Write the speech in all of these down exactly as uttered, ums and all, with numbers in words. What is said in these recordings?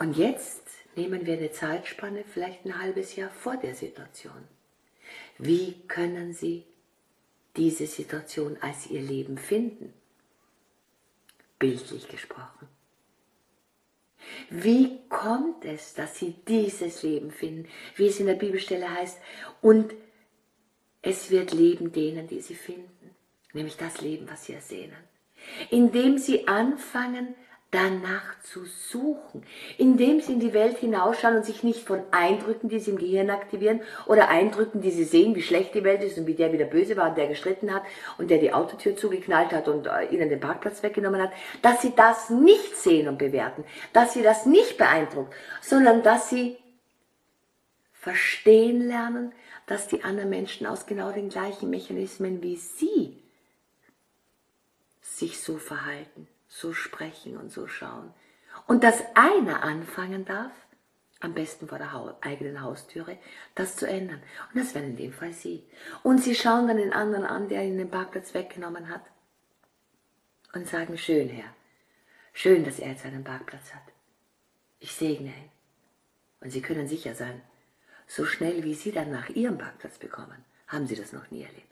Und jetzt nehmen wir eine Zeitspanne, vielleicht ein halbes Jahr vor der Situation. Wie können Sie diese Situation als Ihr Leben finden? Bildlich gesprochen. Wie kommt es, dass Sie dieses Leben finden, wie es in der Bibelstelle heißt, und es wird Leben denen, die sie finden, nämlich das Leben, was sie ersehnen. Indem Sie anfangen, danach zu suchen, indem Sie in die Welt hinausschauen und sich nicht von Eindrücken, die Sie im Gehirn aktivieren, oder Eindrücken, die Sie sehen, wie schlecht die Welt ist und wie der wieder böse war und der gestritten hat und der die Autotür zugeknallt hat und äh, Ihnen den Parkplatz weggenommen hat, dass Sie das nicht sehen und bewerten, dass Sie das nicht beeindruckt, sondern dass Sie verstehen lernen, dass die anderen Menschen aus genau den gleichen Mechanismen wie Sie sich so verhalten, so sprechen und so schauen. Und dass einer anfangen darf, am besten vor der ha- eigenen Haustüre, das zu ändern. Und das wären in dem Fall Sie. Und Sie schauen dann den anderen an, der Ihnen den Parkplatz weggenommen hat, und sagen, schön, Herr, schön, dass er jetzt einen Parkplatz hat. Ich segne ihn. Und Sie können sicher sein, so schnell wie Sie dann nach Ihrem Parkplatz bekommen, haben Sie das noch nie erlebt.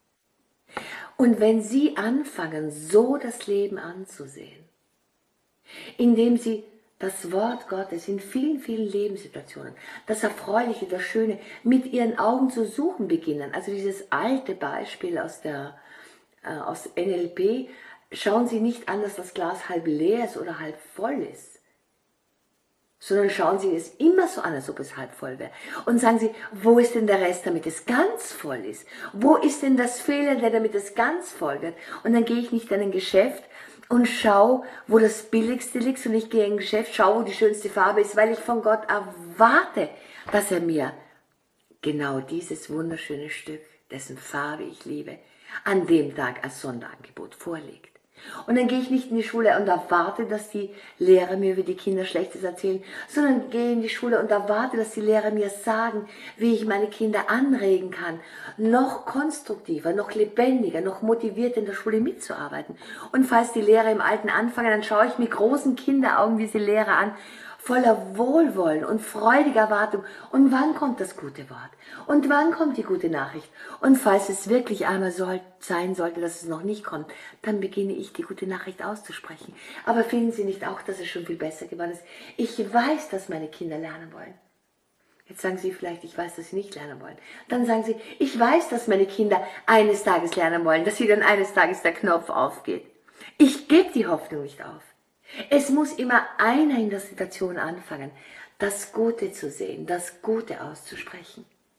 Und wenn Sie anfangen, so das Leben anzusehen, indem Sie das Wort Gottes in vielen, vielen Lebenssituationen, das Erfreuliche, das Schöne, mit Ihren Augen zu suchen beginnen, also dieses alte Beispiel aus, der, äh, aus N L P, schauen Sie nicht an, dass das Glas halb leer ist oder halb voll ist, sondern schauen Sie es immer so an, als ob es halb voll wäre. Und sagen Sie, wo ist denn der Rest, damit es ganz voll ist? Wo ist denn das Fehlende, damit es ganz voll wird? Und dann gehe ich nicht in ein Geschäft und schaue, wo das Billigste liegt, und ich gehe in ein Geschäft, schaue, wo die schönste Farbe ist, weil ich von Gott erwarte, dass er mir genau dieses wunderschöne Stück, dessen Farbe ich liebe, an dem Tag als Sonderangebot vorlegt. Und dann gehe ich nicht in die Schule und erwarte, dass die Lehrer mir über die Kinder Schlechtes erzählen, sondern gehe in die Schule und erwarte, dass die Lehrer mir sagen, wie ich meine Kinder anregen kann, noch konstruktiver, noch lebendiger, noch motivierter in der Schule mitzuarbeiten. Und falls die Lehrer im Alten anfangen, dann schaue ich mit großen Kinderaugen diese Lehrer an, voller Wohlwollen und freudiger Erwartung. Und wann kommt das gute Wort? Und wann kommt die gute Nachricht? Und falls es wirklich einmal so sein sollte, dass es noch nicht kommt, dann beginne ich, die gute Nachricht auszusprechen. Aber finden Sie nicht auch, dass es schon viel besser geworden ist? Ich weiß, dass meine Kinder lernen wollen. Jetzt sagen Sie vielleicht, ich weiß, dass Sie nicht lernen wollen. Dann sagen Sie, ich weiß, dass meine Kinder eines Tages lernen wollen, dass sie dann eines Tages der Knopf aufgeht. Ich gebe die Hoffnung nicht auf. Es muss immer einer in der Situation anfangen, das Gute zu sehen, das Gute auszusprechen.